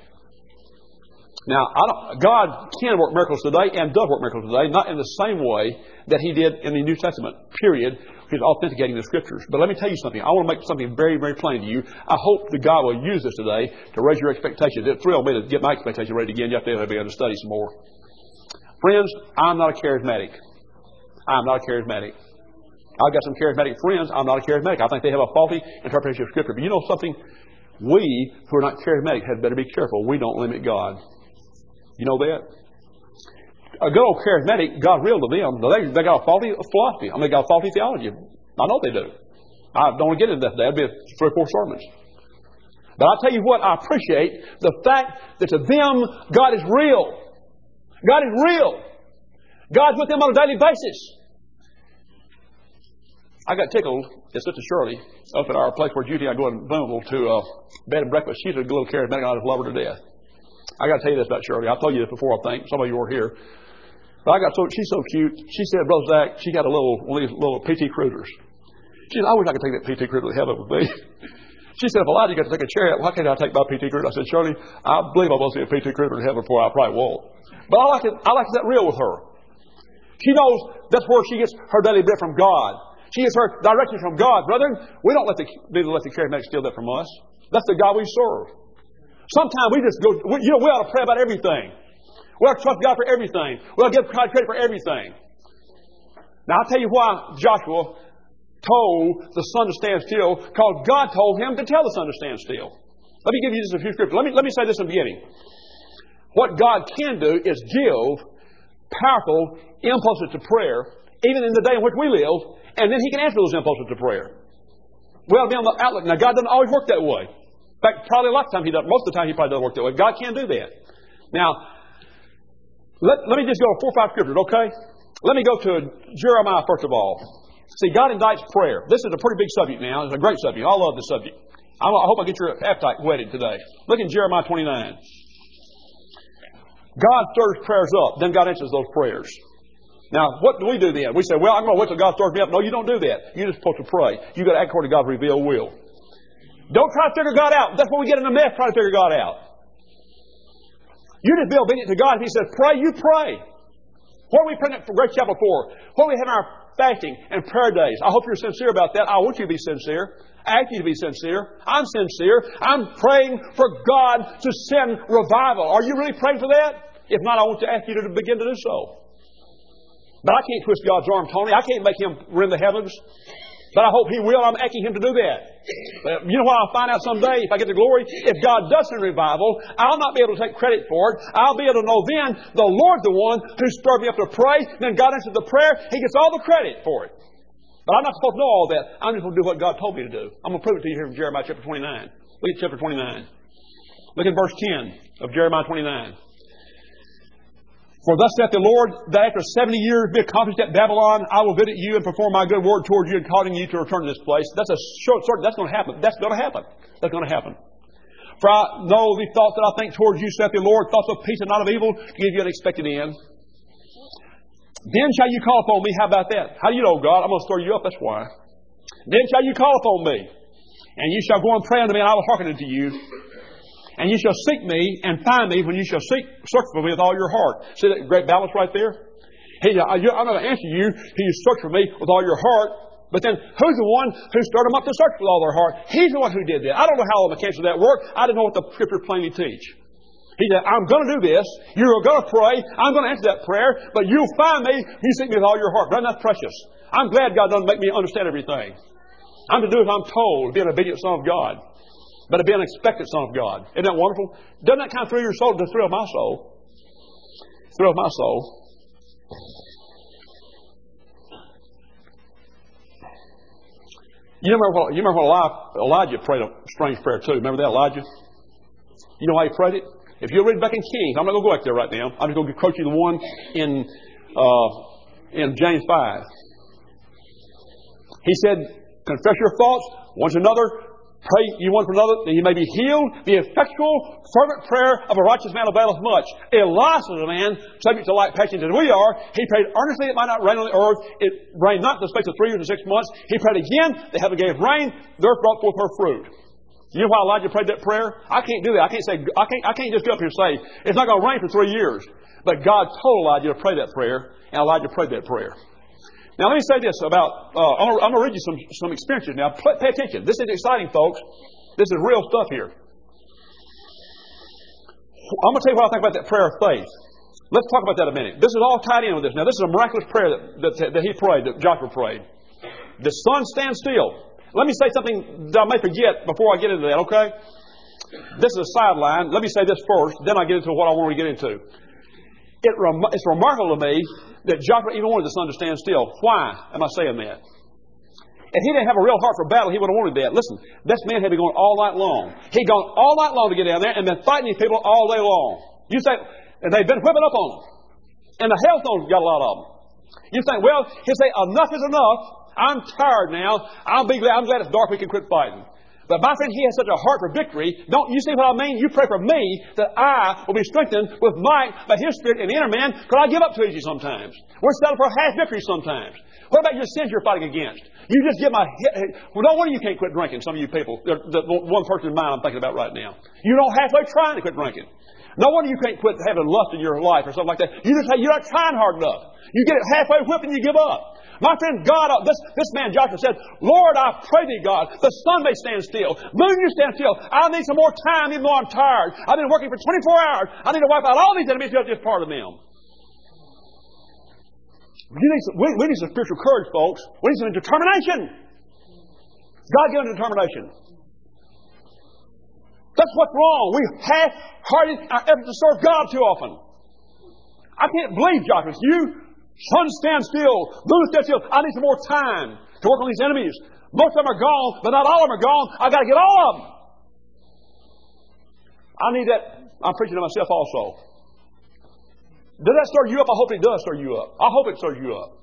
Now, God can work miracles today and does work miracles today, not in the same way that He did in the New Testament, period. He's authenticating the Scriptures. But let me tell you something. I want to make something very, very plain to you. I hope that God will use this today to raise your expectations. It thrilled me to get my expectations raised again. You have to be able to study some more. Friends, I'm not a charismatic. I'm not a charismatic. I've got some charismatic friends. I'm not a charismatic. I think they have a faulty interpretation of Scripture. But you know something? We who are not charismatic had better be careful. We don't limit God. You know that? A good old charismatic, God real to them. They got a faulty philosophy. I mean, they got a faulty theology. I know they do. I don't want to get into that today. It'd be 3 or 4 sermons. But I'll tell you what, I appreciate the fact that to them, God is real. God is real. God's with them on a daily basis. I got tickled at Sister Shirley up at our place where Judy and I go in Boonville to bed and breakfast. She's a little charismatic. I just love her to death. I got to tell you this about Shirley. I told you this before, I think. Some of you were here. But she's so cute. She said, Brother Zach, she got one of these little PT Cruisers. She said, I wish I could take that PT Cruiser to heaven with me. She said, if Elijah got to take a chariot, why can't I take my PT Cruiser? I said, Shirley, I believe I'm going to see a PT Cruiser in heaven before I probably won't. But I like that real with her. She knows that's where she gets her daily bread from God. She gets her directions from God. Brethren, we don't let the charismatics steal that from us. That's the God we serve. Sometimes we just go, we ought to pray about everything. We ought to trust God for everything. We ought to give God credit for everything. Now, I'll tell you why Joshua told the sun to stand still, because God told him to tell the sun to stand still. Let me give you just a few scriptures. Let me say this in the beginning. What God can do is give powerful impulses to prayer, even in the day in which we live, and then He can answer those impulses to prayer. Well, be on the outlook. Now, God doesn't always work that way. In fact, probably a lot of times He doesn't. Most of the time He probably doesn't work that way. God can do that. Now, let me just go to 4 or 5 scriptures, okay? Let me go to Jeremiah first of all. See, God indicts prayer. This is a pretty big subject now. It's a great subject. I love this subject. I hope I get your appetite whetted today. Look in Jeremiah 29. God stirs prayers up. Then God answers those prayers. Now, what do we do then? We say, well, I'm going to wait till God stirs me up. No, you don't do that. You're just supposed to pray. You've got to act according to God's revealed will. Don't try to figure God out. That's when we get in a mess, trying to figure God out. You just be obedient to God. If He says pray, you pray. What are we praying for Grace Chapel for? What are we having our fasting and prayer days? I hope you're sincere about that. I want you to be sincere. I ask you to be sincere. I'm sincere. I'm praying for God to send revival. Are you really praying for that? If not, I want to ask you to begin to do so. But I can't twist God's arm, Tony. I can't make Him rend the heavens. But I hope He will. I'm asking Him to do that. But you know what I'll find out someday if I get the glory? If God does send revival, I'll not be able to take credit for it. I'll be able to know then the Lord's the one who stirred me up to pray. Then God answers the prayer. He gets all the credit for it. But I'm not supposed to know all that. I'm just going to do what God told me to do. I'm going to prove it to you here in Jeremiah chapter 29. Look at chapter 29. Look at verse 10 of Jeremiah 29. For thus saith the Lord, that after 70 years be accomplished at Babylon, I will visit you and perform my good word towards you and calling you to return to this place. That's a short, that's going to happen. That's going to happen. That's going to happen. For I know the thoughts that I think towards you, saith the Lord, thoughts of peace and not of evil, to give you an expected end. Then shall you call upon me. How about that? How do you know, God? I'm going to stir you up. That's why. Then shall you call upon me. And you shall go and pray unto me, and I will hearken unto you. And you shall seek me and find me when you shall search for me with all your heart. See that great balance right there? I'm going to answer you till you search for me with all your heart. But then, who's the one who stirred them up to search with all their heart? He's the one who did that. I don't know how the mechanics of that work. I didn't know what the Scriptures plainly teach. He said, I'm going to do this. You're going to pray. I'm going to answer that prayer. But you'll find me. You seek me with all your heart. Brother, that's precious. I'm glad God doesn't make me understand everything. I'm to do as I'm told, to be an obedient son of God. But to be an expectant son of God. Isn't that wonderful? Doesn't that kind of thrill your soul? It does thrill my soul. Thrill my soul. You remember when Elijah prayed a strange prayer too. Remember that, Elijah? You know why he prayed it? If you read back in Kings, I'm not going to go back there right now. I'm just going to quote you the one in James 5. He said, confess your faults one to another. Pray you one for another, that you may be healed. The effectual, fervent prayer of a righteous man availeth much. Elisha was a man subject to like passions as we are. He prayed earnestly it might not rain on the earth. It rained not in the space of 3 years and 6 months. He prayed again. The heaven gave rain. The earth brought forth her fruit. You know why Elijah prayed that prayer? I can't do that. I can't just go up here and say it's not going to rain for 3 years. But God told Elijah to pray that prayer, and Elijah prayed that prayer. Now, let me say this about, I'm going to read you some experiences now. Pay attention. This is exciting, folks. This is real stuff here. I'm going to tell you what I think about that prayer of faith. Let's talk about that a minute. This is all tied in with this. Now, this is a miraculous prayer that he prayed, that Joshua prayed. The sun stands still. Let me say something that I may forget before I get into that, okay? This is a sideline. Let me say this first, then I get into what I want to get into. It's remarkable to me that Joshua even wanted the sun to stand still. Why am I saying that? If he didn't have a real heart for battle, he would have wanted that. Listen, this man had been going all night long. He'd gone all night long to get down there and been fighting these people all day long. You say, and they've been whipping up on him. And the hailstones got a lot of them. You think, well, he'll say, enough is enough. I'm tired now. I'm glad it's dark. We can quit fighting. But my friend, he has such a heart for victory. Don't you see what I mean? You pray for me that I will be strengthened with might by His Spirit in the inner man. Because I give up too easy sometimes. We're settled for half victory sometimes. What about your sins you're fighting against? You just give my head. Well, no wonder you can't quit drinking, some of you people. The one person in mind I'm thinking about right now. You're not halfway trying to quit drinking. No wonder you can't quit having lust in your life or something like that. You just say you're not trying hard enough. You get it halfway whipped and you give up. My friend, God, this man Joshua said, Lord, I pray thee, God, the sun may stand still. Moon, you stand still. I need some more time even though I'm tired. I've been working for 24 hours. I need to wipe out all these enemies, just part of them. We need some spiritual courage, folks. We need some determination. God-given determination. That's what's wrong. We half-hearted our efforts to serve God too often. I can't believe, Joshua, you, sun, stand still, moon, stand still. I need some more time to work on these enemies. Most of them are gone, but not all of them are gone. I've got to get all of them. I need that. I'm preaching to myself also. Does that stir you up? I hope it does stir you up. I hope it stirs you up.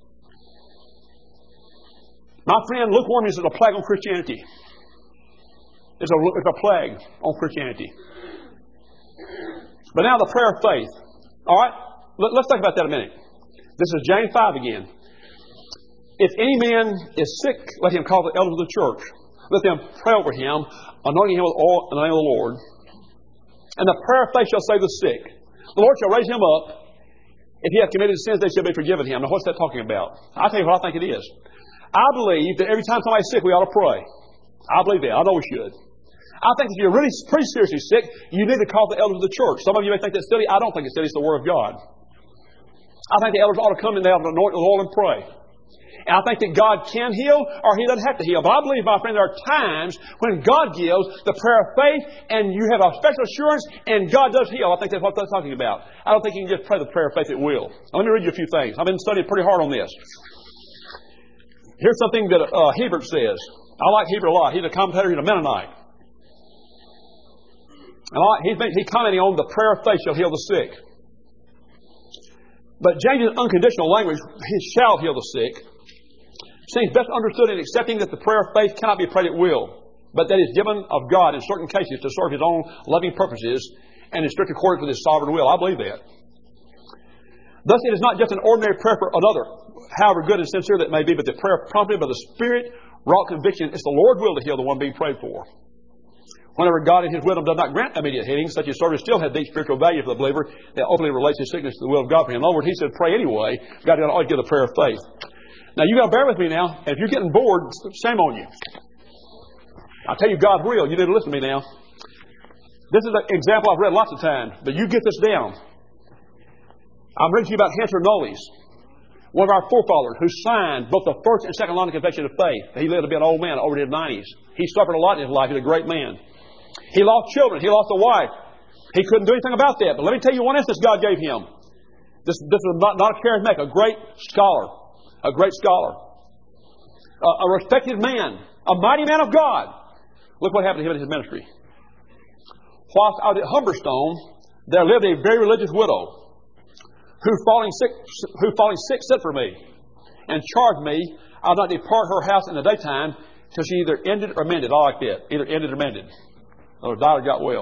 My friend, lukewarmness is a plague on Christianity. It's a plague on Christianity. But now the prayer of faith. All right? Let's think about that a minute. This is James 5 again. If any man is sick, let him call the elders of the church. Let them pray over him, anointing him with oil in the name of the Lord. And the prayer of faith shall save the sick. The Lord shall raise him up. If he hath committed sins, they shall be forgiven him. Now, what's that talking about? I'll tell you what I think it is. I believe that every time somebody's sick, we ought to pray. I believe that. I know we should. I think if you're really pretty seriously sick, you need to call the elders of the church. Some of you may think that's silly. I don't think it's silly. It's the Word of God. I think the elders ought to come in there and anoint the Lord and pray. And I think that God can heal or He doesn't have to heal. But I believe, my friend, there are times when God gives the prayer of faith and you have a special assurance and God does heal. I think that's what that's talking about. I don't think you can just pray the prayer of faith at will. Now, let me read you a few things. I've been studying pretty hard on this. Here's something that Hebert says. I like Hebert a lot. He's a commentator. He's a Mennonite. And he's commenting on the prayer of faith shall heal the sick. But James' unconditional language, he shall heal the sick, seems best understood in accepting that the prayer of faith cannot be prayed at will, but that is given of God in certain cases to serve His own loving purposes and in strict accordance with His sovereign will. I believe that. Thus, it is not just an ordinary prayer for another, however good and sincere that may be, but the prayer prompted by the Spirit, wrought conviction. It's the Lord's will to heal the one being prayed for. Whenever God in His wisdom does not grant immediate healing, such as service still has deep spiritual value for the believer that openly relates his sickness to the will of God for him. In other words, He said, pray anyway. God always give the prayer of faith. Now, you got to bear with me now. And if you're getting bored, shame on you. I tell you, God's real. You need to listen to me now. This is an example I've read lots of times, but you get this down. I'm reading to you about Hansard Knowles, one of our forefathers who signed both the first and second line of confession of faith. He lived to be an old man over in his 90s. He suffered a lot in his life. He's a great man. He lost children. He lost a wife. He couldn't do anything about that. But let me tell you one instance God gave him. This was not a charismatic, a great scholar. A great scholar. A respected man. A mighty man of God. Look what happened to him in his ministry. Whilst out at Humberstone, there lived a very religious widow who falling sick sent for me and charged me I'll not depart her house in the daytime till she either ended or mended. I like that. Either ended or mended. Or died or got well.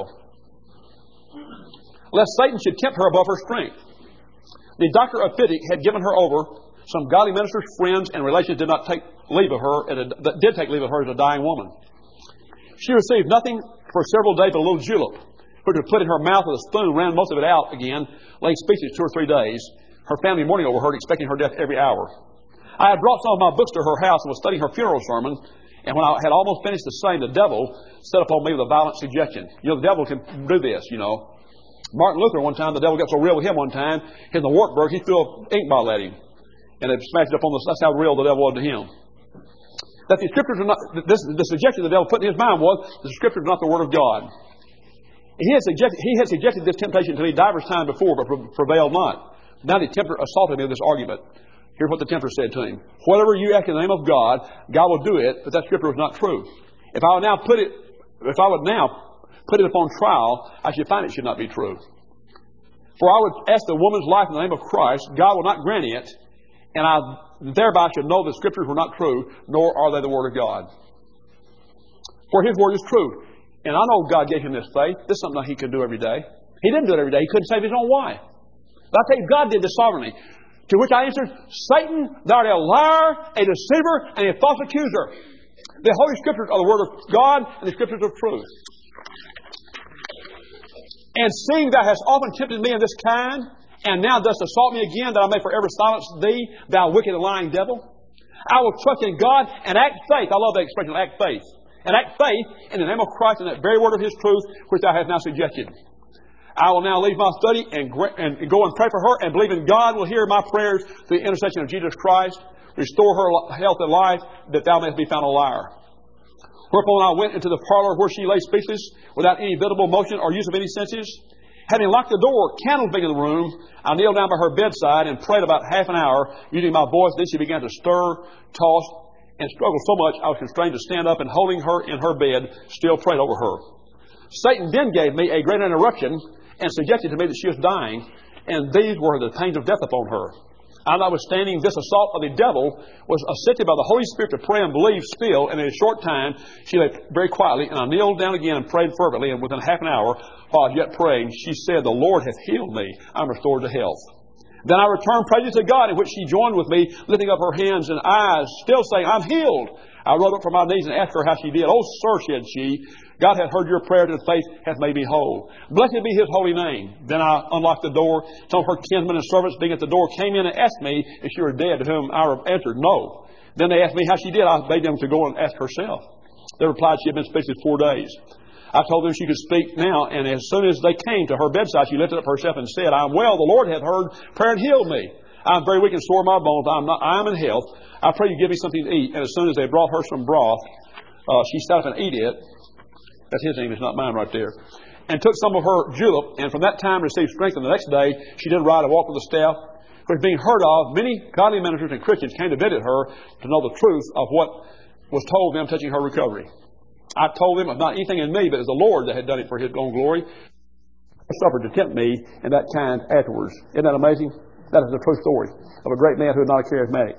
Lest Satan should tempt her above her strength. The doctor of Fittick had given her over. Some godly ministers, friends, and relations did not take leave of her, did take leave of her as a dying woman. She received nothing for several days but a little julep, which was put in her mouth with a spoon, ran most of it out again, lay speechless 2 or 3 days. Her family mourning over her, expecting her death every hour. I had brought some of my books to her house and was studying her funeral sermon, and when I had almost finished the same, the devil set upon me with a violent suggestion. You know, the devil can do this, you know. Martin Luther, one time, the devil got so real with him one time, in the Wartburg, he threw an ink bottle at him. And it smashed up on that's how real the devil was to him. That the Scriptures are not, the suggestion the devil put in his mind was, the Scriptures are not the Word of God. And he had suggested this temptation to me divers times before, but prevailed not. Now the tempter assaulted me with this argument. Here's what the tempter said to him. Whatever you ask in the name of God, God will do it, but that Scripture was not true. If I would now put it upon trial, I should find it should not be true. For I would ask the woman's life in the name of Christ, God will not grant it, and I thereby should know the Scriptures were not true, nor are they the Word of God. For His Word is true. And I know God gave him this faith. This is something he could do every day. He didn't do it every day. He couldn't save his own wife. But I tell you, God did this sovereignly. To which I answered, Satan, thou art a liar, a deceiver, and a false accuser. The Holy Scriptures are the Word of God, and the Scriptures of truth. And seeing thou hast often tempted me in this kind, and now dost assault me again, that I may forever silence thee, thou wicked and lying devil, I will trust in God and act faith. I love that expression, act faith. And act faith in the name of Christ and that very word of His truth, which thou hast now suggested. I will now leave my study and go and pray for her and believe in God will hear my prayers through the intercession of Jesus Christ. Restore her health and life, that thou mayest be found a liar. Whereupon I went into the parlor where she lay speechless, without any visible motion or use of any senses. Having locked the door, candles being in the room, I kneeled down by her bedside and prayed about half an hour, using my voice. Then she began to stir, toss, and struggle so much I was constrained to stand up, and holding her in her bed, still prayed over her. Satan then gave me a great interruption and suggested to me that she was dying, and these were the pains of death upon her. I, notwithstanding this assault of the devil, was assisted by the Holy Spirit to pray and believe still, and in a short time she lay very quietly, and I kneeled down again and prayed fervently, and within half an hour, while I was yet praying, she said, "The Lord hath healed me. I'm restored to health." Then I returned praises to God, in which she joined with me, lifting up her hands and eyes, still saying, "I'm healed." I rose up from my knees and asked her how she did. "Oh, sir," said she, "God hath heard your prayers, and faith hath made me whole. Blessed be His holy name." Then I unlocked the door. Some of her kinsmen and servants being at the door came in and asked me if she were dead, to whom I answered, "No." Then they asked me how she did. I bade them to go and ask herself. They replied she had been speechless 4 days. I told them she could speak now, and as soon as they came to her bedside, she lifted up herself and said, "I am well. The Lord hath heard prayer and healed me. I am very weak and sore in my bones. I am in health. I pray you give me something to eat." And as soon as they brought her some broth, she sat up and ate it. That's his name, it's not mine right there. And took some of her julep, and from that time received strength. And the next day she did ride and walk with a staff, which being heard of, many godly ministers and Christians came to visit her to know the truth of what was told them touching her recovery. I told them it was not anything in me, but it was the Lord that had done it for His own glory. He suffered to tempt me in that kind afterwards. Isn't that amazing? That is the true story of a great man who is not a charismatic.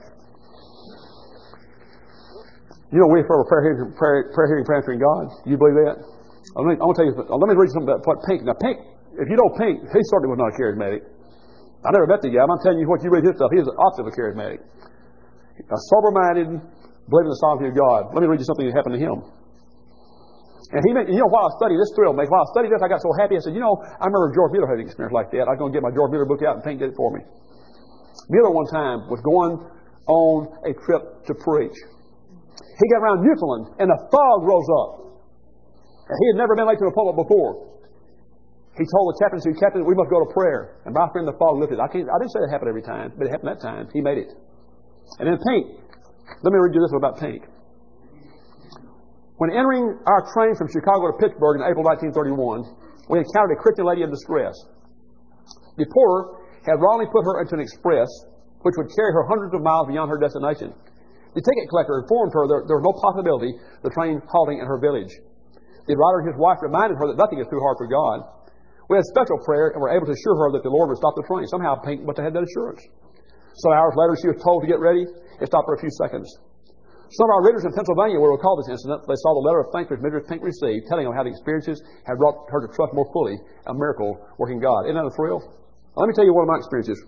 You know, we serve a prayer hearing, answering God. Do you believe that? I'm going to tell you. Let me read something about what Pink. Now, Pink, if you know Pink, he certainly was not a charismatic. I never met the guy. I'm telling you what you read his stuff. He is the opposite of a charismatic. A sober-minded, believing in the sovereignty of God. Let me read you something that happened to him. And while I studied, this thrilled me. While I studied this, I got so happy. I said, I remember George Mueller had an experience like that. I was going to get my George Mueller book out, and Pink did it for me. Mueller one time was going on a trip to preach. He got around Newfoundland, and the fog rose up. And he had never been late to an appointment before. He told the captain, "Captain, we must go to prayer." And my friend, the fog lifted. I didn't say that happened every time, but it happened that time. He made it. And then Pink. Let me read you this one about Pink. When entering our train from Chicago to Pittsburgh in April 1931, we encountered a Christian lady in distress. The porter had wrongly put her into an express, which would carry her hundreds of miles beyond her destination. The ticket collector informed her there was no possibility of the train halting in her village. The rider and his wife reminded her that nothing is too hard for God. We had special prayer and were able to assure her that the Lord would stop the train. Somehow Pink must have had that assurance. Some hours later, she was told to get ready. It stopped for a few seconds. Some of our readers in Pennsylvania will recall this incident. They saw the letter of thanks which Mrs. Pink received, telling them how the experiences had brought her to trust more fully a miracle working God. Isn't that a thrill? Let me tell you one of my experiences.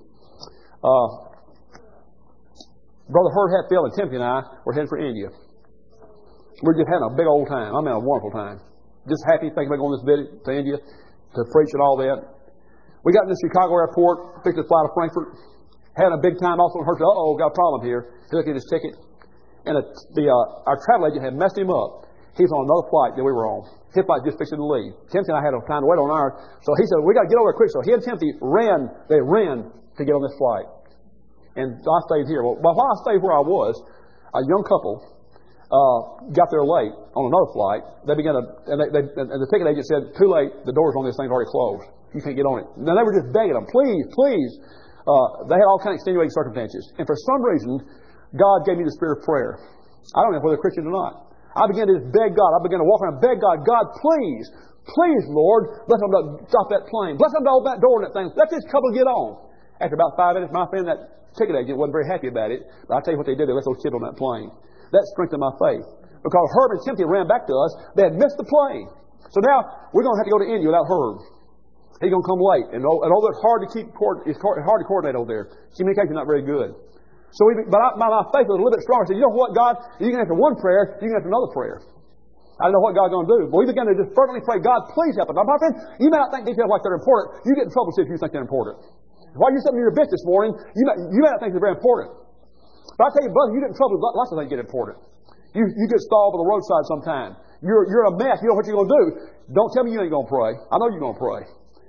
Brother Herd Hatfield and Timothy and I were heading for India. We're just having a big old time. I mean, a wonderful time. Just happy thinking about going this visit to India to preach and all that. We got in the Chicago airport, picked a flight to Frankfurt, had a big time also, and heard, got a problem here. He looked at his ticket, and our travel agent had messed him up. He was on another flight that we were on. His flight just fixing to leave. Timothy and I had time to wait on ours, so he said, "We got to get over there quick." So he and Timothy ran to get on this flight. And I stayed here. Well, while I stayed where I was, a young couple got there late on another flight. They began and the ticket agent said, "Too late. The doors on this thing's already closed. You can't get on it." Now they were just begging them, "Please, please." They had all kinds of extenuating circumstances, and for some reason, God gave me the spirit of prayer. I don't know whether they're Christian or not. I began to just beg God. I began to walk around and beg God, "God, please, please, Lord, let them stop that plane. Bless them to open that door and that thing. Let this couple get on." After about 5 minutes, my friend, that ticket agent, wasn't very happy about it. But I'll tell you what they did. They let those kids on that plane. That strengthened my faith. Because Herb and Timothy ran back to us. They had missed the plane. So now we're going to have to go to India without Herb. He's going to come late. And although it's hard to coordinate over there. Communication's not very good. So my faith was a little bit stronger. I said, "You know what, God? You can answer one prayer. You can answer another prayer." I didn't know what God's going to do. But we began to just fervently pray, "God, please help us." Now, my friend, you may not think details like they're important. You get in trouble if you think they're important. While you're sitting in your bench this morning, you may not think they're very important. But I tell you, brother, you get in trouble with lots of things get important. You get stalled by the roadside sometime. You're in a mess. You know what you're going to do. Don't tell me you ain't going to pray. I know you're going to pray.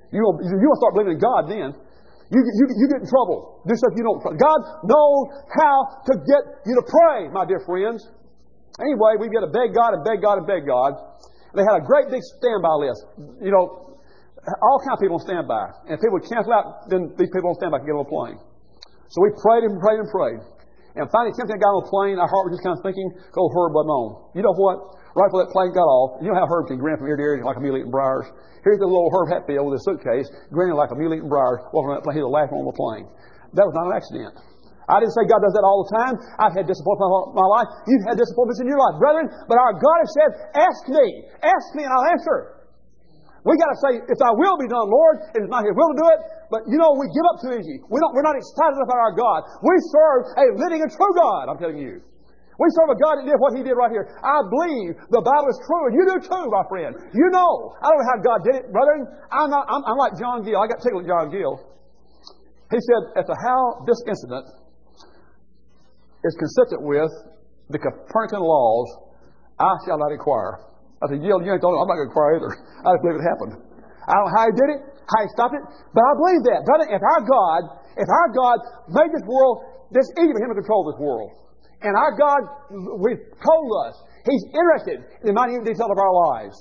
You will start believing in God then. You get in trouble. Do stuff you don't. God knows how to get you to pray, my dear friends. Anyway, we got to beg God and beg God and beg God. And they had a great big standby list. You know, all kinds of people on standby. And if people would cancel out, then these people on standby could get on a plane. So we prayed and prayed and prayed. And finally, Timothy got on the plane. Our heart was just kind of thinking, go Herb wasn't on. You know what? Right before that plane got off, you know how Herb can grin from ear to ear like a mule eating briars? Here's the little Herb Hatfield with his suitcase, grinning like a mule eating briars, walking on that plane. He was laughing on the plane. That was not an accident. I didn't say God does that all the time. I've had disappointment in my life. You've had disappointments in your life, brethren. But our God has said, ask me and I'll answer. We got to say, if thy will be done, Lord, it is not his will to do it. But you know, we give up too easy. We're not excited about our God. We serve a living and true God, I'm telling you. We serve a God that did what He did right here. I believe the Bible is true, and you do too, my friend. You know. I don't know how God did it, brethren. I'm like John Gill. I got tickled at John Gill. He said, as to how this incident is consistent with the Copernican laws, I shall not inquire. I said, Gill, you ain't told me. I'm not going to inquire either. I just believe it happened. I don't know how He did it, how He stopped it, but I believe that. Brother, if our God made this world, it's easy for Him to control this world. And our God, we've told us, He's interested in the minute detail of our lives.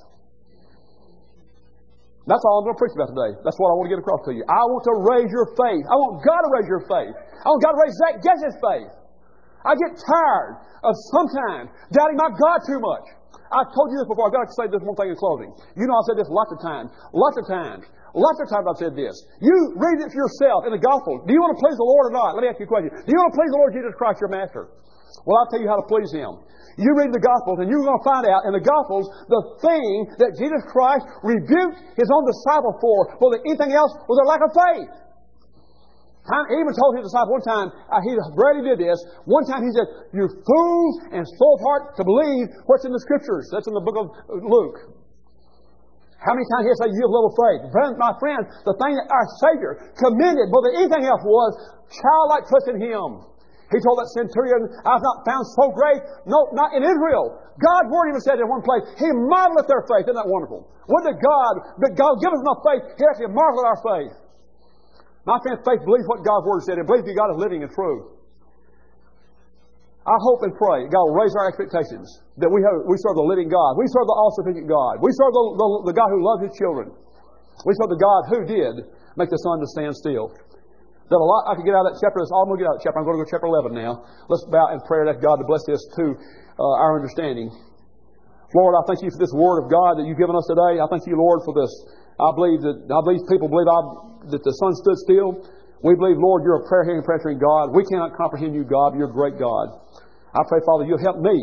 That's all I'm going to preach about today. That's what I want to get across to you. I want to raise your faith. I want God to raise your faith. I want God to raise Zach Guess's faith. I get tired of sometimes doubting my God too much. I've told you this before. I've got to say this one thing in closing. You know I've said this lots of times. Lots of times I've said this. You read it for yourself in the Gospel. Do you want to please the Lord or not? Let me ask you a question. Do you want to please the Lord Jesus Christ, your Master? Well, I'll tell you how to please Him. You read the Gospels, and you're going to find out in the Gospels the thing that Jesus Christ rebuked His own disciples for, more than anything else, was their lack of faith. He even told His disciples one time, He rarely did this, one time He said, you fools and slow of heart to believe what's in the Scriptures. That's in the book of Luke. How many times He said, you have little faith? My friend, the thing that our Savior commended more than anything else was childlike trust in Him. He told that centurion, I've not found so great, no, not in Israel. God's Word even said in one place, He marveleth their faith. Isn't that wonderful? Wouldn't God give us enough faith, He actually marveled our faith. My friend, faith believes what God's Word said. It believes that God is living and true. I hope and pray God will raise our expectations, that we serve the living God. We serve the all-sufficient God. We serve the God who loves His children. We serve the God who did make the sun to stand still. That a lot I could get out of that chapter. That's all I'm going to get out of that chapter. I'm going to go to chapter 11 now. Let's bow in prayer. Ask God to bless this to our understanding. Lord, I thank You for this Word of God that You've given us today. I thank You, Lord, for this. I believe people believe that the sun stood still. We believe, Lord, You're a prayer-hearing, prayer-answering God. We cannot comprehend You, God. You're a great God. I pray, Father, You'll help me.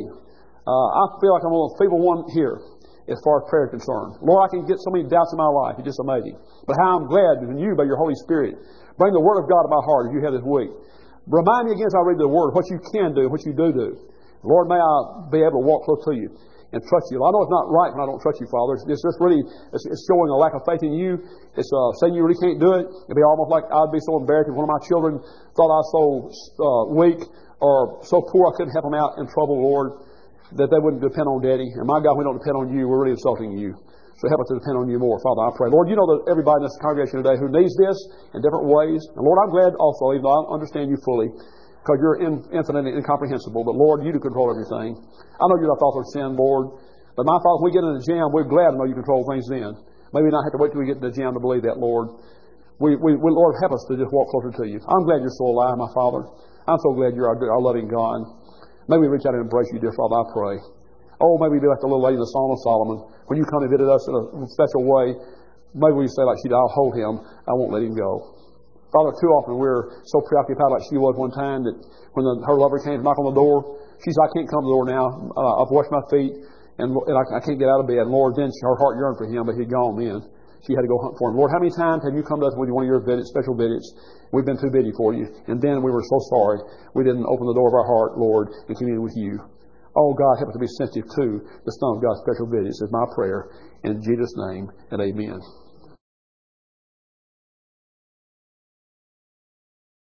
I feel like I'm a feeble one here as far as prayer is concerned. Lord, I can get so many doubts in my life. It's just amazing. But how I'm glad that You, by Your Holy Spirit, bring the Word of God to my heart as You have this week. Remind me again as I read the Word what You can do, what You do. Lord, may I be able to walk close to You and trust You. I know it's not right when I don't trust You, Father. It's just really it's showing a lack of faith in You. It's saying You really can't do it. It'd be almost like I'd be so embarrassed if one of my children thought I was so weak or so poor I couldn't help them out in trouble, Lord, that they wouldn't depend on Daddy. And my God, we don't depend on You. We're really insulting You. So help us to depend on You more, Father, I pray. Lord, You know that everybody in this congregation today who needs this in different ways. And Lord, I'm glad also, even though I don't understand You fully, because You're infinite and incomprehensible. But Lord, You do control everything. I know You're not the author of sin, Lord. But my Father, when we get in the jam, we're glad to know You control things then. Maybe not have to wait till we get in the jam to believe that, Lord. Lord, help us to just walk closer to You. I'm glad You're so alive, my Father. I'm so glad You're our loving God. May we reach out and embrace You, dear Father, I pray. Oh, maybe we be like the little lady in the Song of Solomon. When You come and visit us in a special way, maybe we say like she did, I'll hold Him. I won't let Him go. Father, too often we're so preoccupied like she was one time that when her lover came to knock on the door, she said, I can't come to the door now. I've washed my feet and I can't get out of bed. And Lord, then her heart yearned for Him, but He'd gone then. She had to go hunt for Him. Lord, how many times have You come to us with one of Your visits, special visits? We've been too busy for You. And then we were so sorry we didn't open the door of our heart, Lord, and commune with You. Oh, God, help us to be sensitive to the Son of God's special visits is my prayer. In Jesus' name, and amen.